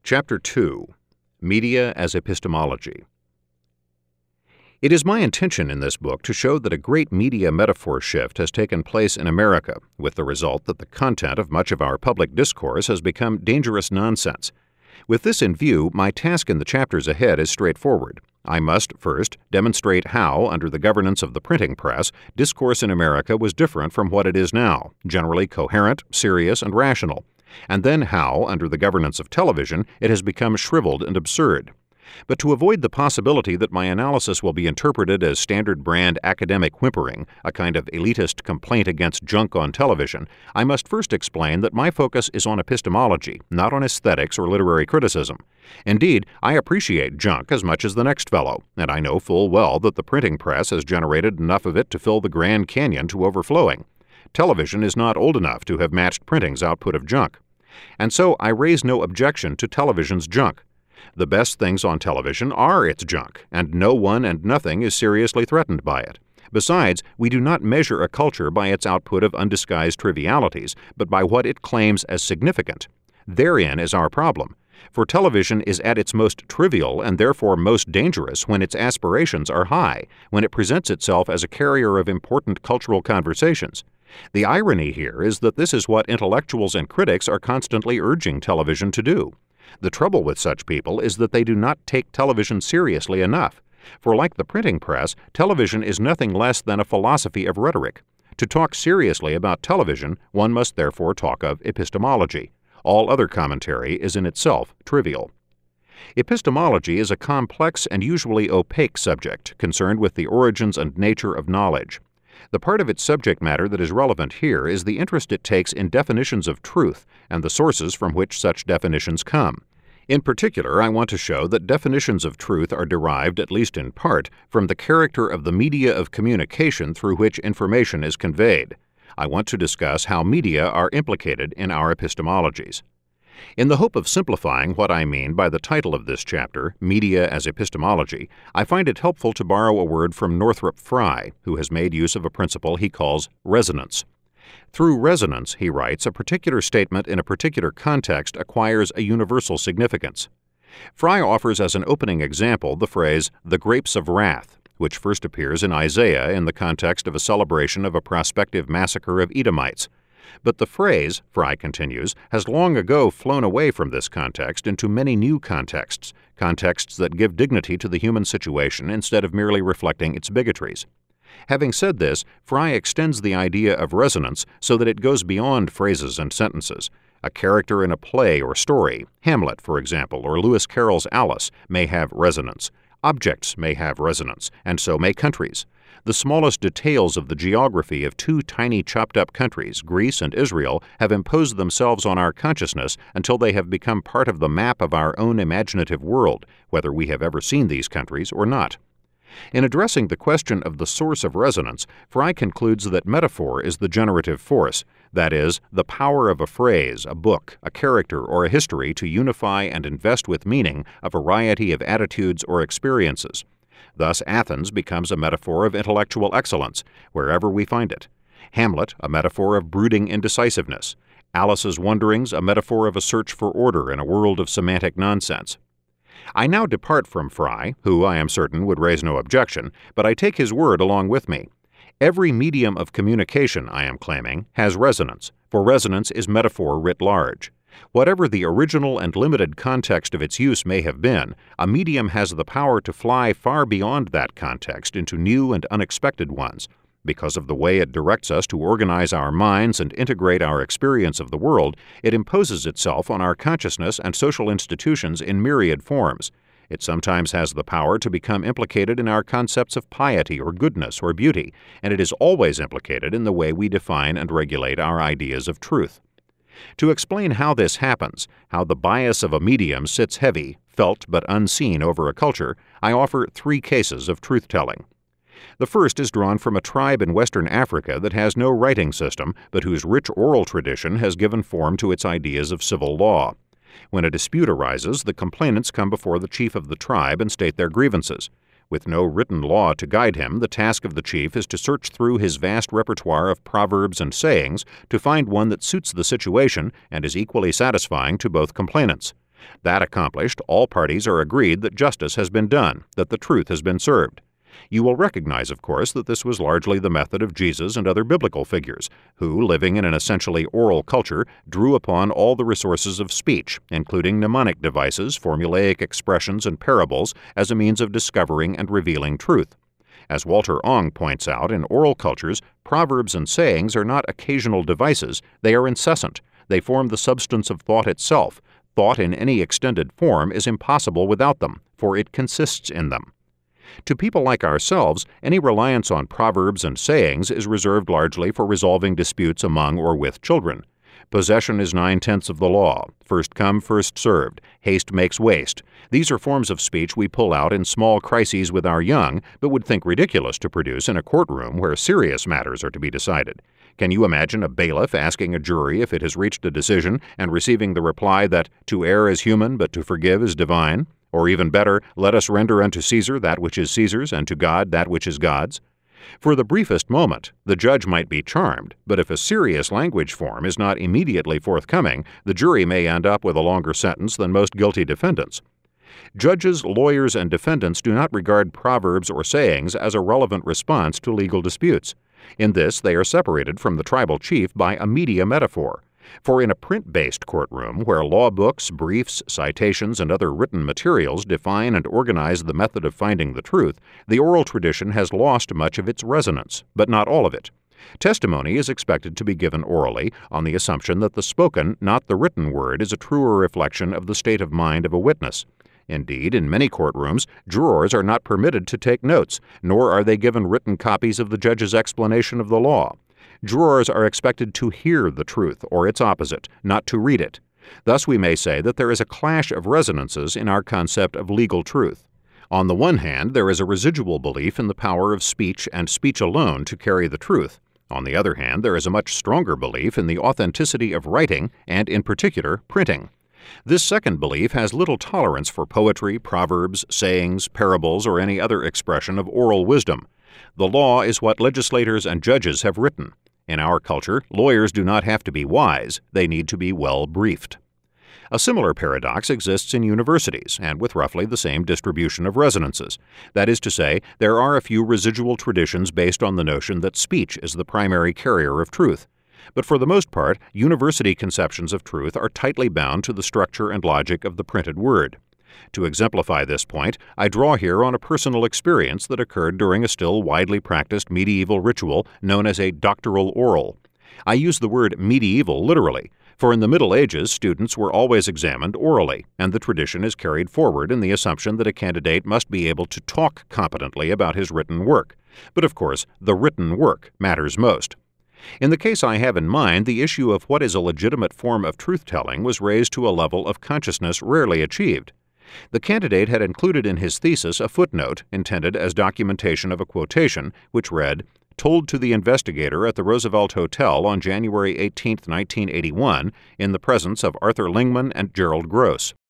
Chapter 2. Media as Epistemology. It is my intention in this book to show that a great media metaphor shift has taken place in America, with the result that the content of much of our public discourse has become dangerous nonsense. With this in view, my task in the chapters ahead is straightforward. I must, first, demonstrate how, under the governance of the printing press, discourse in America was different from what it is now, generally coherent, serious, and rational, and then how, under the governance of television, it has become shriveled and absurd. But to avoid the possibility that my analysis will be interpreted as standard brand academic whimpering, a kind of elitist complaint against junk on television, I must first explain that my focus is on epistemology, not on aesthetics or literary criticism. Indeed, I appreciate junk as much as the next fellow, and I know full well that the printing press has generated enough of it to fill the Grand Canyon to overflowing. Television is not old enough to have matched printing's output of junk. And so I raise no objection to television's junk. The best things on television are its junk, and no one and nothing is seriously threatened by it. Besides, we do not measure a culture by its output of undisguised trivialities, but by what it claims as significant. Therein is our problem. For television is at its most trivial and therefore most dangerous when its aspirations are high, when it presents itself as a carrier of important cultural conversations. The irony here is that this is what intellectuals and critics are constantly urging television to do. The trouble with such people is that they do not take television seriously enough, for like the printing press, television is nothing less than a philosophy of rhetoric. To talk seriously about television, one must therefore talk of epistemology. All other commentary is in itself trivial. Epistemology is a complex and usually opaque subject concerned with the origins and nature of knowledge. The part of its subject matter that is relevant here is the interest it takes in definitions of truth and the sources from which such definitions come. In particular, I want to show that definitions of truth are derived, at least in part, from the character of the media of communication through which information is conveyed. I want to discuss how media are implicated in our epistemologies. In the hope of simplifying what I mean by the title of this chapter, Media as Epistemology, I find it helpful to borrow a word from Northrop Frye, who has made use of a principle he calls resonance. Through resonance, he writes, a particular statement in a particular context acquires a universal significance. Frye offers as an opening example the phrase, "the grapes of wrath," which first appears in Isaiah in the context of a celebration of a prospective massacre of Edomites. But the phrase, Frye continues, has long ago flown away from this context into many new contexts that give dignity to the human situation instead of merely reflecting its bigotries. Having said this, Frye extends the idea of resonance so that it goes beyond phrases and sentences. A character in a play or story, Hamlet, for example, or Lewis Carroll's Alice, may have resonance. Objects may have resonance, and so may countries. The smallest details of the geography of two tiny chopped-up countries, Greece and Israel, have imposed themselves on our consciousness until they have become part of the map of our own imaginative world, whether we have ever seen these countries or not. In addressing the question of the source of resonance, Frye concludes that metaphor is the generative force, that is, the power of a phrase, a book, a character, or a history to unify and invest with meaning a variety of attitudes or experiences. Thus, Athens becomes a metaphor of intellectual excellence, wherever we find it. Hamlet, a metaphor of brooding indecisiveness. Alice's wanderings, a metaphor of a search for order in a world of semantic nonsense. I now depart from Frye, who, I am certain, would raise no objection, but I take his word along with me. Every medium of communication, I am claiming, has resonance, for resonance is metaphor writ large. Whatever the original and limited context of its use may have been, a medium has the power to fly far beyond that context into new and unexpected ones. Because of the way it directs us to organize our minds and integrate our experience of the world, it imposes itself on our consciousness and social institutions in myriad forms. It sometimes has the power to become implicated in our concepts of piety or goodness or beauty, and it is always implicated in the way we define and regulate our ideas of truth. To explain how this happens, how the bias of a medium sits heavy, felt but unseen over a culture, I offer 3 cases of truth-telling. The first is drawn from a tribe in Western Africa that has no writing system, but whose rich oral tradition has given form to its ideas of civil law. When a dispute arises, the complainants come before the chief of the tribe and state their grievances. With no written law to guide him, the task of the chief is to search through his vast repertoire of proverbs and sayings to find one that suits the situation and is equally satisfying to both complainants. That accomplished, all parties are agreed that justice has been done, that the truth has been served. You will recognize, of course, that this was largely the method of Jesus and other biblical figures, who, living in an essentially oral culture, drew upon all the resources of speech, including mnemonic devices, formulaic expressions, and parables, as a means of discovering and revealing truth. As Walter Ong points out, in oral cultures, proverbs and sayings are not occasional devices, they are incessant. They form the substance of thought itself. Thought in any extended form is impossible without them, for it consists in them. To people like ourselves, any reliance on proverbs and sayings is reserved largely for resolving disputes among or with children. Possession is 9/10 of the law. First come, first served. Haste makes waste. These are forms of speech we pull out in small crises with our young, but would think ridiculous to produce in a courtroom where serious matters are to be decided. Can you imagine a bailiff asking a jury if it has reached a decision and receiving the reply that to err is human, but to forgive is divine? Or even better, let us render unto Caesar that which is Caesar's, and to God that which is God's? For the briefest moment, the judge might be charmed, but if a serious language form is not immediately forthcoming, the jury may end up with a longer sentence than most guilty defendants. Judges, lawyers, and defendants do not regard proverbs or sayings as a relevant response to legal disputes. In this, they are separated from the tribal chief by a media metaphor. For in a print-based courtroom, where law books, briefs, citations, and other written materials define and organize the method of finding the truth, the oral tradition has lost much of its resonance, but not all of it. Testimony is expected to be given orally on the assumption that the spoken, not the written word, is a truer reflection of the state of mind of a witness. Indeed, in many courtrooms, jurors are not permitted to take notes, nor are they given written copies of the judge's explanation of the law. Jurors are expected to hear the truth, or its opposite, not to read it. Thus we may say that there is a clash of resonances in our concept of legal truth. On the one hand, there is a residual belief in the power of speech and speech alone to carry the truth. On the other hand, there is a much stronger belief in the authenticity of writing, and in particular, printing. This second belief has little tolerance for poetry, proverbs, sayings, parables, or any other expression of oral wisdom. The law is what legislators and judges have written. In our culture, lawyers do not have to be wise, they need to be well briefed. A similar paradox exists in universities, and with roughly the same distribution of resonances. That is to say, there are a few residual traditions based on the notion that speech is the primary carrier of truth. But for the most part, university conceptions of truth are tightly bound to the structure and logic of the printed word. To exemplify this point, I draw here on a personal experience that occurred during a still widely practiced medieval ritual known as a doctoral oral. I use the word medieval literally, for in the Middle Ages students were always examined orally, and the tradition is carried forward in the assumption that a candidate must be able to talk competently about his written work. But of course, the written work matters most. In the case I have in mind, the issue of what is a legitimate form of truth-telling was raised to a level of consciousness rarely achieved. The candidate had included in his thesis a footnote intended as documentation of a quotation, which read, "Told to the investigator at the Roosevelt Hotel on January 18, 1981, in the presence of Arthur Lingman and Gerald Gross."